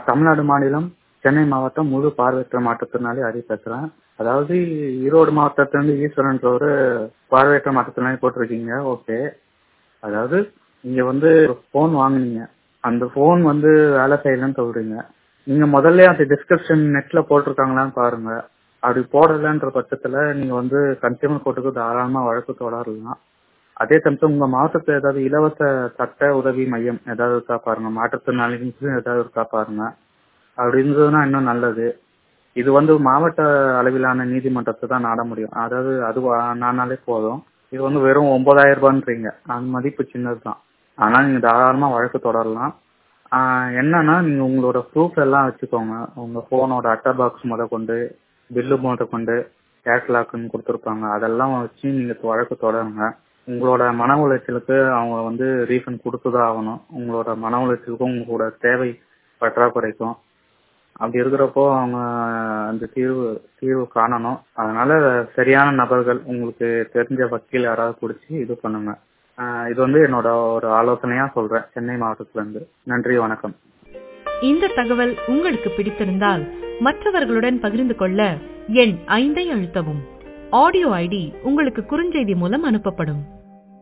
தமிழ்நாடு மாநிலம் சென்னை மாவட்டம் முழு பார்வையற்ற மாற்றுத்திறனாளி ஹரி பேசுறேன். அதாவது ஈரோடு மாவட்டத்திலிருந்து ஈஸ்வரன் ஒரு பார்வையற்ற மாற்றுத்திறனாளி போட்டிருக்கீங்க. ஓகே. அதாவது நீங்க வந்து போன் வாங்குனீங்க, அந்த போன் வந்து வேலை செய்யலன்னு சொல்றீங்க. நீங்க முதல்ல அந்த டிஸ்கிரிப்ஷன் நெட்ல போட்டிருக்காங்களான்னு பாருங்க. அப்படி போடலன்ற பட்சத்துல நீங்க வந்து கன்சியூமர் கோர்ட்டுக்கு தாராளமா வழக்கு தொடரலாம். அதே சமயத்தில் உங்க மாவட்டத்துல ஏதாவது இலவச சட்ட உதவி மையம் ஏதாவது இருக்கா பாருங்க. மாற்றுத்திறனாளிகளுக்கு ஏதாவது இருக்கா பாருங்க. அப்படி இருந்ததுன்னா இன்னும் நல்லது. இது வந்து மாவட்ட அளவிலான நீதிமன்றத்தை தான் நாட முடியும். அதாவது அது நானாலே போதும். இது வந்து வெறும் 9,000 ரூபான்றீங்க. அந்த மதிப்பு சின்னது தான். ஆனா நீங்க தாராளமா வழக்கு தொடரலாம். என்னன்னா நீங்க உங்களோட ப்ரூஃப் எல்லாம் வச்சுக்கோங்க. உங்க போனோட அட்டை பாக்ஸ் முத கொண்டு, பில்லு முத கொண்டு, கேட்லாக்னு கொடுத்துருப்பாங்க. அதெல்லாம் வச்சு நீங்க வழக்கு தொடருங்க. உங்களோட மன உளைச்சலுக்கு அவங்க வந்து ரீஃபண்ட் கொடுத்துதான் ஆகணும். உங்களோட மன உளைச்சலுக்கும் உங்களோட தேவை பற்றாக்குறைக்கும். அப்படி இருக்கிறப்போ அவங்க அந்த தீர்வு காணணும். அதனால சரியான நபர்கள், உங்களுக்கு தெரிஞ்ச வக்கீல் யாராவது பிடிச்சி இது பண்ணுங்க. இது வந்து என்னோட ஒரு ஆலோசனையா சொல்றேன் சென்னை மாவட்டத்துல இருந்து. நன்றி, வணக்கம். இந்த தகவல் உங்களுக்கு பிடித்திருந்தால் மற்றவர்களுடன் பகிர்ந்து கொள்ள எண் 5 அழுத்தவும். ஆடியோ ஐடி உங்களுக்கு குறுஞ்செய்தி மூலம் அனுப்பப்படும்.